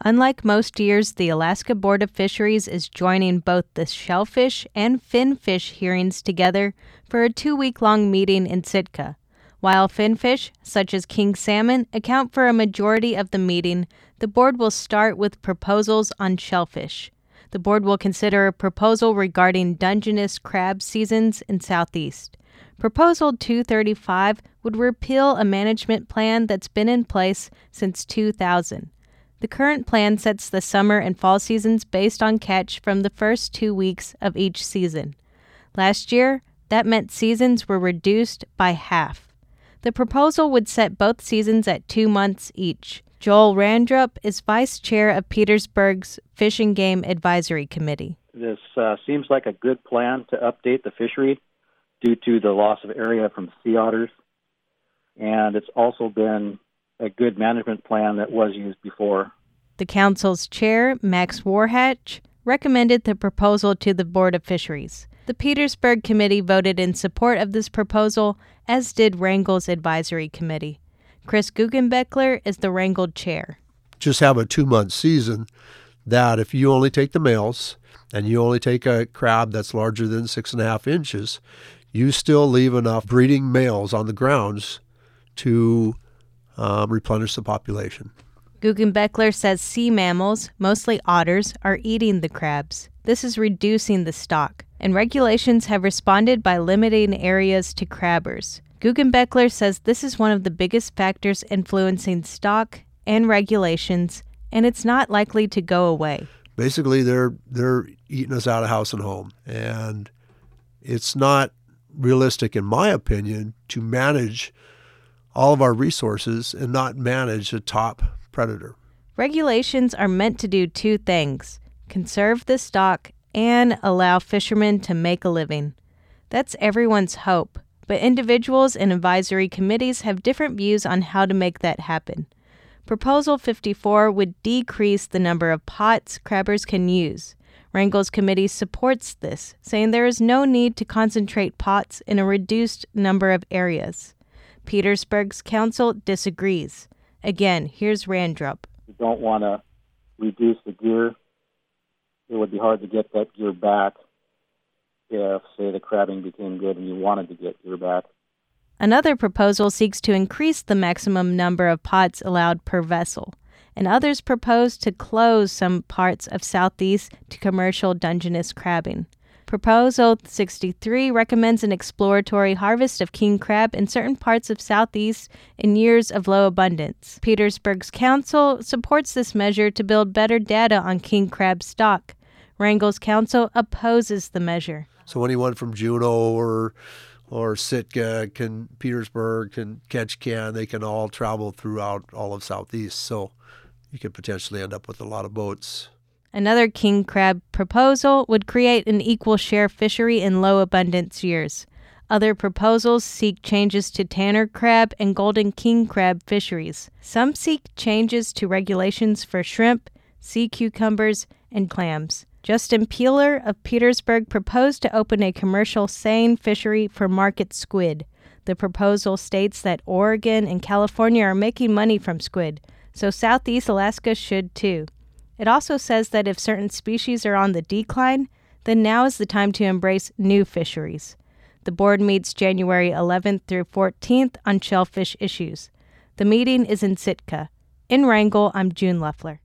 Unlike most years, the Alaska Board of Fisheries is joining both the shellfish and finfish hearings together for a 2-week-long meeting in Sitka. While finfish, such as king salmon, account for a majority of the meeting, the board will start with proposals on shellfish. The board will consider a proposal regarding Dungeness crab seasons in Southeast. Proposal 235 would repeal a management plan that's been in place since 2000. The current plan sets the summer and fall seasons based on catch from the first 2 weeks of each season. Last year, that meant seasons were reduced by half. The proposal would set both seasons at 2 months each. Joel Randrup is vice chair of Petersburg's Fish and Game Advisory Committee. This seems like a good plan to update the fishery due to the loss of area from sea otters, and it's also been a good management plan that was used before. The council's chair, Max Warhatch, recommended the proposal to the Board of Fisheries. The Petersburg Committee voted in support of this proposal, as did Wrangell's Advisory Committee. Chris Guggenbeckler is the Wrangell chair. Just have a 2-month season that if you only take the males and you only take a crab that's larger than 6.5 inches, you still leave enough breeding males on the grounds to replenish the population. Guggenbeckler says sea mammals, mostly otters, are eating the crabs. This is reducing the stock, and regulations have responded by limiting areas to crabbers. Guggenbeckler says this is one of the biggest factors influencing stock and regulations, and it's not likely to go away. Basically, they're eating us out of house and home, and it's not realistic, in my opinion, to manage all of our resources and not manage a top predator. Regulations are meant to do 2 things: conserve the stock and allow fishermen to make a living. That's everyone's hope, but individuals and advisory committees have different views on how to make that happen. Proposal 54 would decrease the number of pots crabbers can use. Wrangell's committee supports this, saying there is no need to concentrate pots in a reduced number of areas. Petersburg's council disagrees. Again, here's Randrup. You don't want to reduce the gear. It would be hard to get that gear back if, say, the crabbing became good and you wanted to get gear back. Another proposal seeks to increase the maximum number of pots allowed per vessel, and others propose to close some parts of Southeast to commercial Dungeness crabbing. Proposal 63 recommends an exploratory harvest of king crab in certain parts of Southeast in years of low abundance. Petersburg's council supports this measure to build better data on king crab stock. Wrangell's council opposes the measure. So anyone from Juneau or Sitka Petersburg can catch they can all travel throughout all of Southeast. So you could potentially end up with a lot of boats. Another king crab proposal would create an equal share fishery in low abundance years. Other proposals seek changes to tanner crab and golden king crab fisheries. Some seek changes to regulations for shrimp, sea cucumbers, and clams. Justin Peeler of Petersburg proposed to open a commercial seine fishery for market squid. The proposal states that Oregon and California are making money from squid, so Southeast Alaska should too. It also says that if certain species are on the decline, then now is the time to embrace new fisheries. The board meets January 11th through 14th on shellfish issues. The meeting is in Sitka. In Wrangell, I'm June Leffler.